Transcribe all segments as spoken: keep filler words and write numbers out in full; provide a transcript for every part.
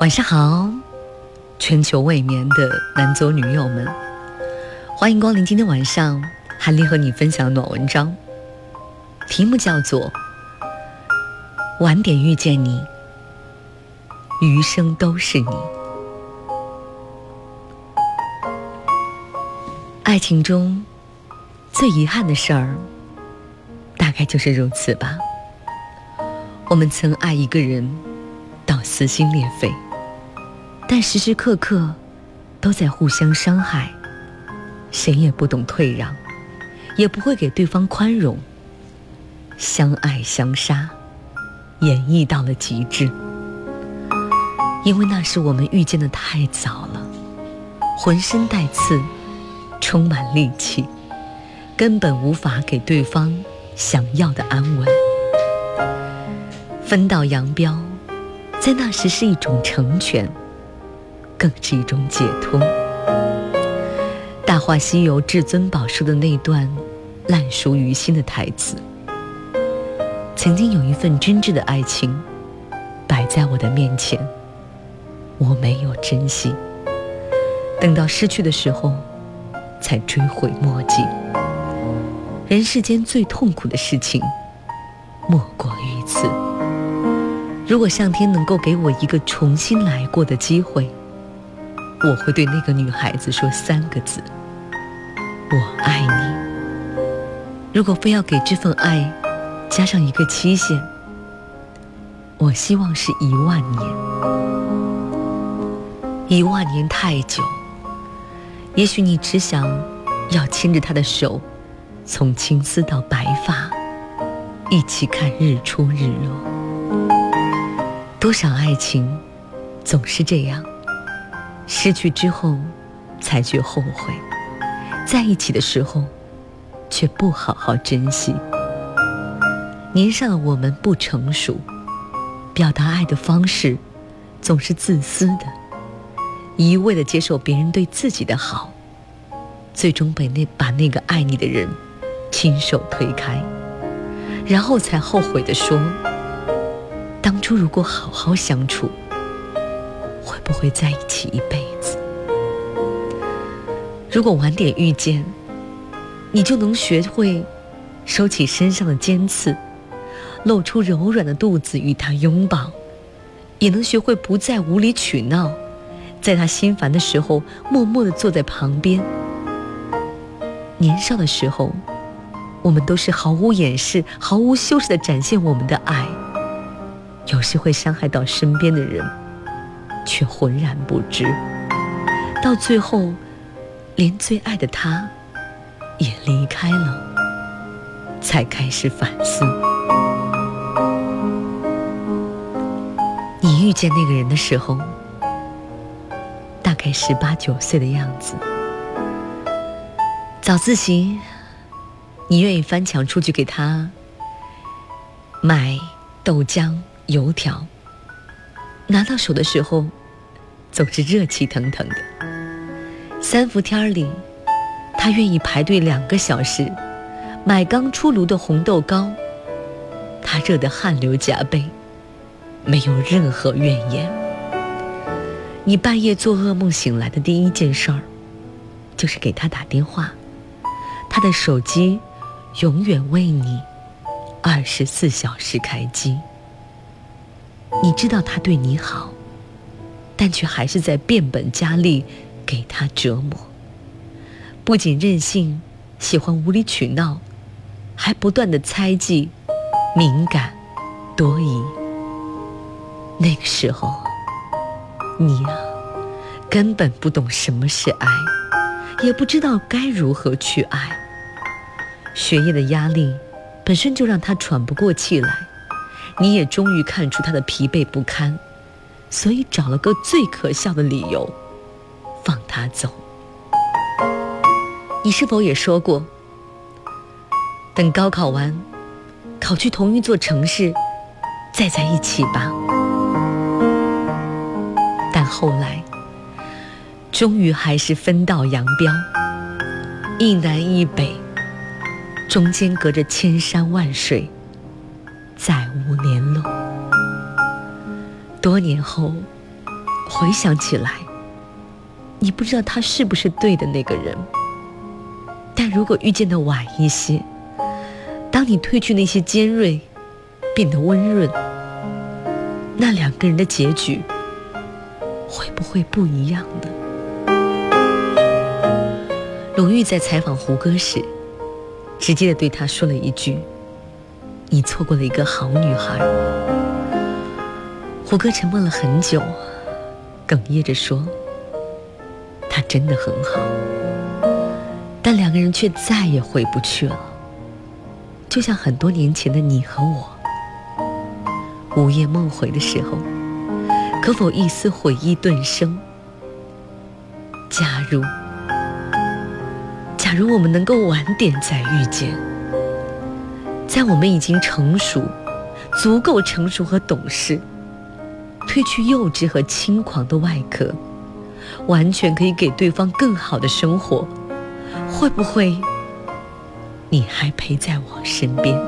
晚上好，全球未眠的男左女右们，欢迎光临今天晚上韩丽和你分享的暖文章，题目叫做晚点遇见你，余生都是你。爱情中最遗憾的事儿大概就是如此吧。我们曾爱一个人到撕心裂肺，但时时刻刻都在互相伤害，谁也不懂退让，也不会给对方宽容，相爱相杀，演绎到了极致。因为那时我们遇见的太早了，浑身带刺，充满戾气，根本无法给对方想要的安稳。分道扬镳在那时是一种成全，更是一种解脱。大话西游至尊宝说的那段烂熟于心的台词，曾经有一份真挚的爱情摆在我的面前，我没有珍惜，等到失去的时候才追悔莫及。人世间最痛苦的事情莫过于此。如果上天能够给我一个重新来过的机会，我会对那个女孩子说三个字：我爱你。如果非要给这份爱加上一个期限，我希望是一万年。一万年太久，也许你只想要牵着她的手，从青丝到白发，一起看日出日落。多少爱情总是这样，失去之后才觉后悔，在一起的时候却不好好珍惜。年少的我们不成熟，表达爱的方式总是自私的，一味地接受别人对自己的好，最终被那把那个爱你的人亲手推开，然后才后悔地说，当初如果好好相处，会不会在一起一辈子？如果晚点遇见，你就能学会收起身上的尖刺，露出柔软的肚子与他拥抱，也能学会不再无理取闹，在他心烦的时候默默地坐在旁边。年少的时候，我们都是毫无掩饰、毫无修饰地展现我们的爱，有时会伤害到身边的人，却浑然不知，到最后连最爱的他也离开了，才开始反思。你遇见那个人的时候，大概十八九岁的样子。早自习，你愿意翻墙出去给他买豆浆油条，拿到手的时候总是热气腾腾的。三伏天里，他愿意排队两个小时买刚出炉的红豆糕，他热得汗流浃背，没有任何怨言。你半夜做噩梦醒来的第一件事儿就是给他打电话，他的手机永远为你二十四小时开机。你知道他对你好，但却还是在变本加厉给他折磨。不仅任性，喜欢无理取闹，还不断的猜忌、敏感、多疑。那个时候，你啊，根本不懂什么是爱，也不知道该如何去爱。学业的压力本身就让他喘不过气来，你也终于看出他的疲惫不堪，所以找了个最可笑的理由放他走。你是否也说过，等高考完，考去同一座城市，再在一起吧？但后来终于还是分道扬镳，一南一北，中间隔着千山万水，再无联络。多年后回想起来，你不知道他是不是对的那个人。但如果遇见的晚一些，当你褪去那些尖锐，变得温润，那两个人的结局会不会不一样呢？鲁豫在采访胡歌时，直接的对他说了一句：你错过了一个好女孩。胡歌沉默了很久，哽咽着说，她真的很好，但两个人却再也回不去了，就像很多年前的你和我。午夜梦回的时候，可否一丝回忆顿生？假如假如我们能够晚点再遇见，在我们已经成熟，足够成熟和懂事，褪去幼稚和轻狂的外壳，完全可以给对方更好的生活，会不会你还陪在我身边？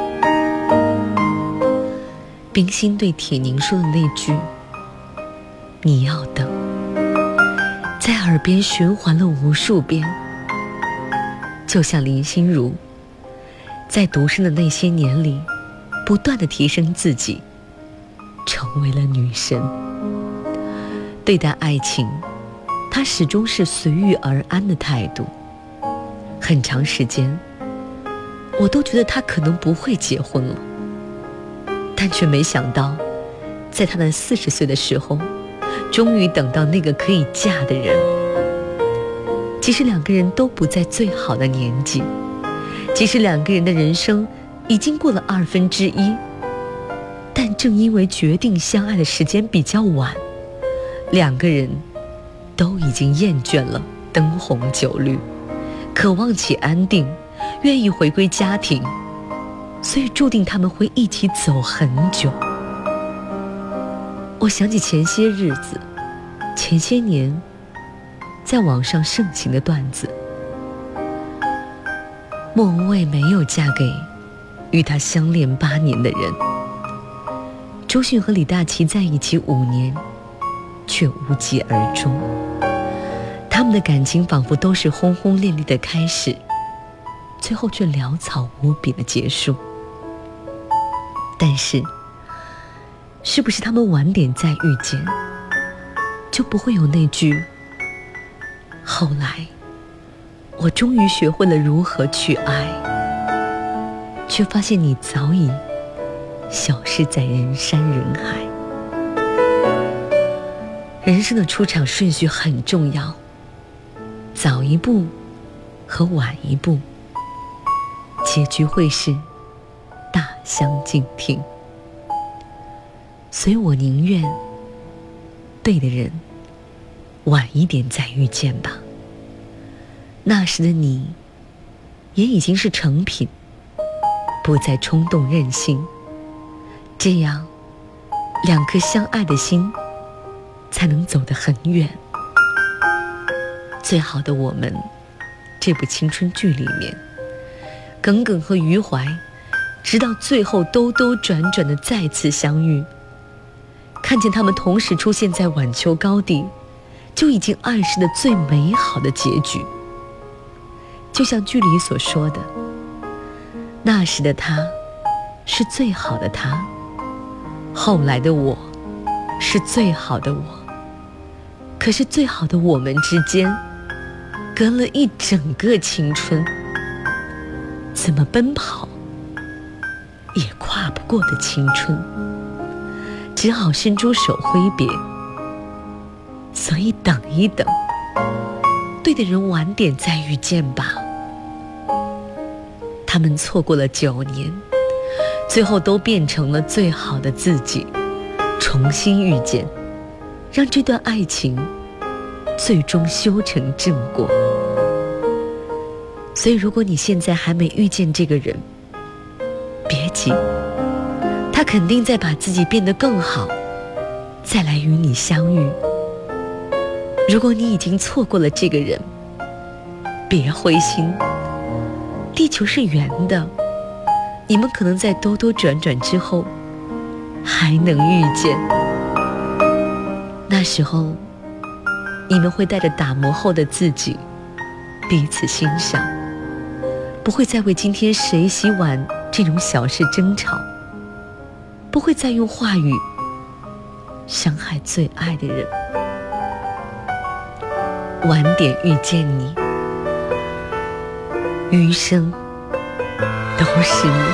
冰心对铁凝说的那句你要等，在耳边循环了无数遍，就像林心如在独身的那些年里不断地提升自己，成为了女神。对待爱情，她始终是随遇而安的态度。很长时间我都觉得她可能不会结婚了，但却没想到在她的四十岁的时候，终于等到那个可以嫁的人。即使两个人都不在最好的年纪，即使两个人的人生已经过了二分之一，但正因为决定相爱的时间比较晚，两个人都已经厌倦了灯红酒绿，渴望起安定，愿意回归家庭，所以注定他们会一起走很久。我想起前些日子，前些年在网上盛行的段子，莫文蔚没有嫁给与她相恋八年的人，周迅和李大齐在一起五年，却无疾而终。他们的感情仿佛都是轰轰烈烈的开始，最后却潦草无比的结束。但是，是不是他们晚点再遇见，就不会有那句后来我终于学会了如何去爱，却发现你早已消失在人山人海。人生的出场顺序很重要，早一步和晚一步，结局会是大相径庭。所以我宁愿对的人晚一点再遇见吧，那时的你也已经是成品，不再冲动任性，这样两颗相爱的心才能走得很远。最好的我们这部青春剧里面，耿耿和余淮直到最后兜兜转转的再次相遇，看见他们同时出现在晚秋高地，就已经暗示了最美好的结局。就像剧里所说的，那时的他是最好的他，后来的我是最好的我，可是最好的我们之间隔了一整个青春，怎么奔跑也跨不过的青春，只好伸出手挥别。所以等一等，对的人晚点再遇见吧。他们错过了九年，最后都变成了最好的自己，重新遇见，让这段爱情最终修成正果。所以如果你现在还没遇见这个人，别急，他肯定在把自己变得更好，再来与你相遇。如果你已经错过了这个人，别灰心，地球是圆的，你们可能在兜兜转转之后还能遇见。那那时候，你们会带着打磨后的自己，彼此欣赏，不会再为今天谁洗碗这种小事争吵，不会再用话语伤害最爱的人。晚点遇见你，余生都是你。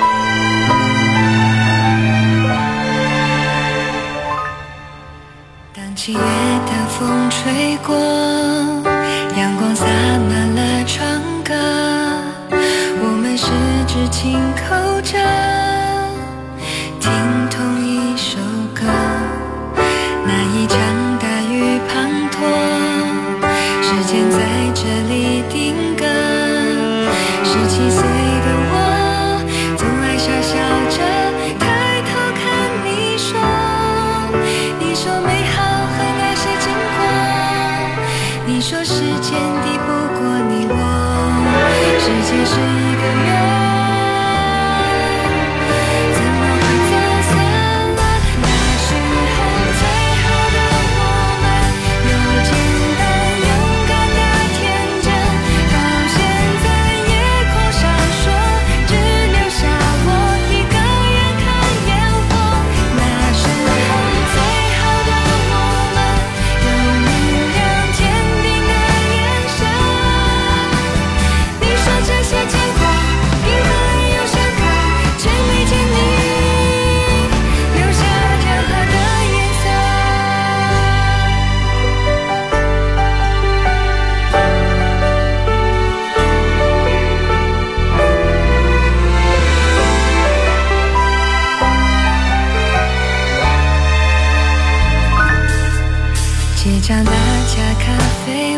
当七月的风吹过，阳光洒满了窗格，我们十指紧扣着，听同一首歌。那一场大雨滂沱，时间在这里定格。十七岁的我，总爱傻笑着抬头看你说，你说美好和那些经过，你说时间抵不过你我，世界是一个圆。街角那家咖啡